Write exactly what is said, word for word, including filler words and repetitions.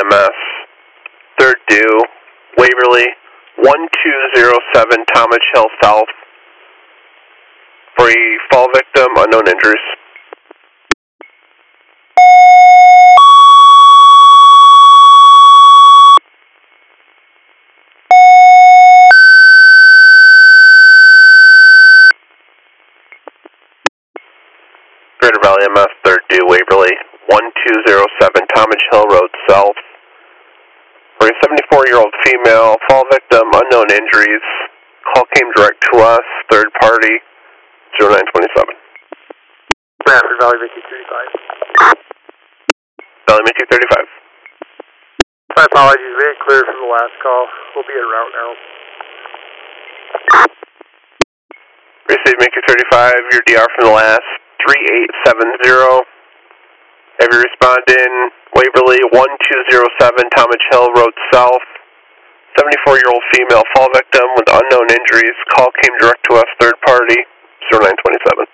M S, third due, Waverly, one two zero seven Talmadge Hill South. For a fall victim, unknown injuries. Greater Valley M S, third due, Waverly, one two zero seven Talmadge Hill Road South. For a seventy-four-year-old female, fall victim, unknown injuries. Call came direct to us, third party, zero nine twenty-seven. Bradford, Valley Mickey thirty-five. Valley Mickey thirty-five. My apologies, we didn't clear from the last call. We'll be en route now. Received Mickey thirty-five, your D R from the last, three eight seven zero. Have you respond in Waverly, one two zero seven Talmadge Hill Road South. seventy-four-year-old female fall victim with unknown injuries. Call came direct to us, third party, zero nine twenty-seven.